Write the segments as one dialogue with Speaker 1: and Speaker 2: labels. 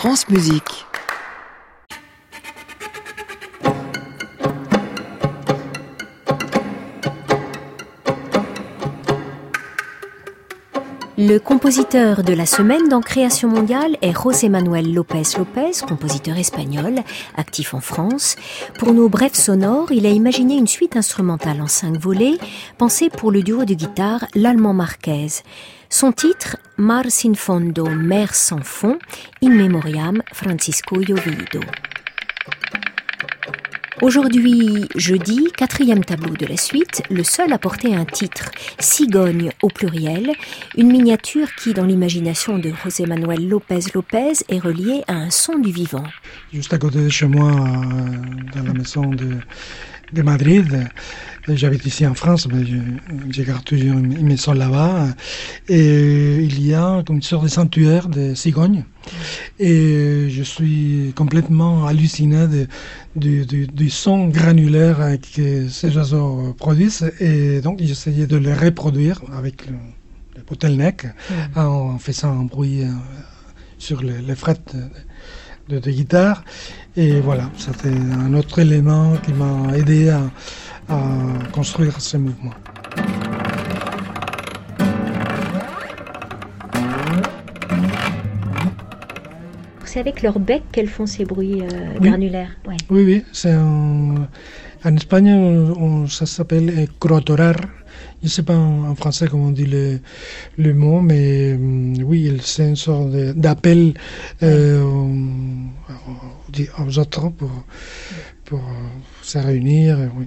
Speaker 1: France Musique.
Speaker 2: Le compositeur de la semaine dans Création mondiale est José Manuel López López, compositeur espagnol, actif en France. Pour nos brefs sonores, il a imaginé une suite instrumentale en 5 volets, pensée pour le duo de guitare l'allemand Marquez. Son titre, Mar sin fondo, mer sans fond, in memoriam Francisco Llovido. Aujourd'hui, jeudi, 4e tableau de la suite, le seul à porter un titre, Cigogne au pluriel, une miniature qui, dans l'imagination de José Manuel López López, est reliée à un son du vivant.
Speaker 3: Juste à côté de chez moi, dans la maison de Madrid, j'habite ici en France, mais j'ai gardé une maison là-bas, et il y a comme une sorte de sanctuaire de cigognes, et je suis complètement halluciné du son granulaire que ces oiseaux produisent, et donc j'essayais de les reproduire avec le bottleneck en faisant un bruit sur les frettes de guitare, et voilà, c'était un autre élément qui m'a aidé à construire ce mouvement.
Speaker 2: C'est avec leur bec qu'elles font ces bruits granulaires. Ouais.
Speaker 3: Oui, c'est en Espagne, ça s'appelle crotorar. Je ne sais pas en français comment on dit le mot, mais oui, c'est une sorte d'appel aux autres pour se réunir. Oui.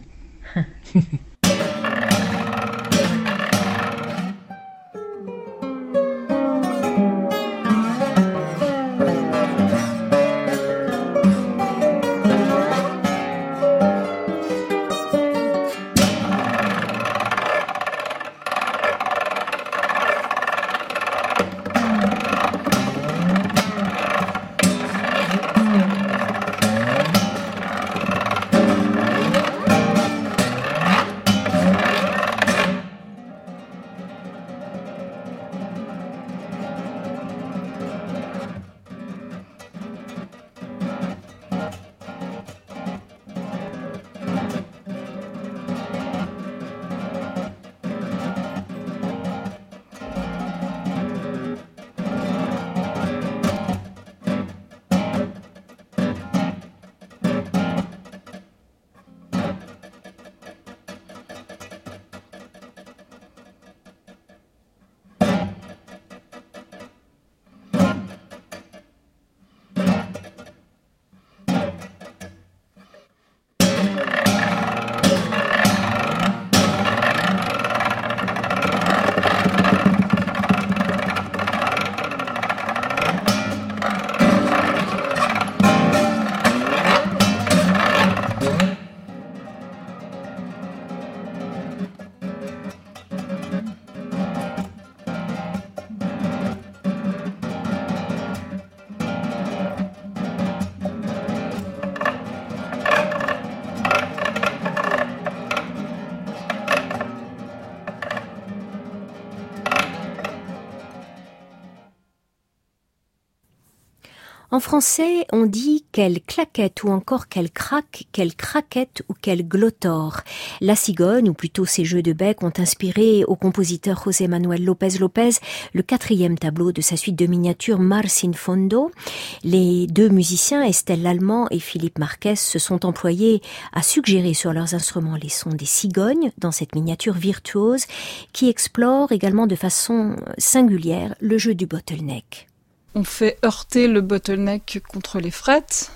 Speaker 2: En français, on dit quelle claquette ou encore quelle craque, quelle craquette ou quelle glottor. La cigogne, ou plutôt ses jeux de bec, ont inspiré au compositeur José Manuel López López le 4e tableau de sa suite de miniatures Mar sin fondo. Les 2 musiciens, Estelle Lallemand et Philippe Marquez, se sont employés à suggérer sur leurs instruments les sons des cigognes dans cette miniature virtuose qui explore également de façon singulière le jeu du bottleneck.
Speaker 4: On fait heurter le bottleneck contre les frettes,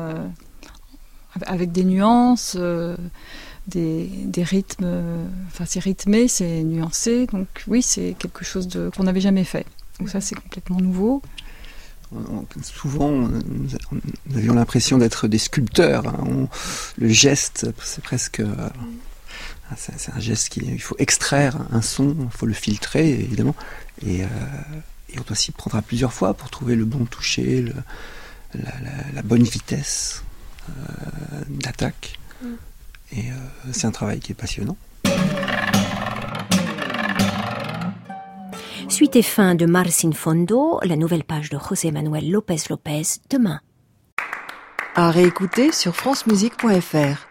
Speaker 4: avec des nuances, des rythmes. Enfin, c'est rythmé, c'est nuancé. Donc oui, c'est quelque chose qu'on n'avait jamais fait. Donc ça, c'est complètement nouveau.
Speaker 5: Souvent, nous avions l'impression d'être des sculpteurs. Le geste, c'est presque... c'est un geste il faut extraire un son, il faut le filtrer, évidemment. Et on doit s'y prendre plusieurs fois pour trouver le bon toucher, la bonne vitesse d'attaque. Et c'est un travail qui est passionnant.
Speaker 2: Suite et fin de Mar sin Fondo, la nouvelle page de José Manuel López López demain.
Speaker 1: À réécouter sur francemusique.fr.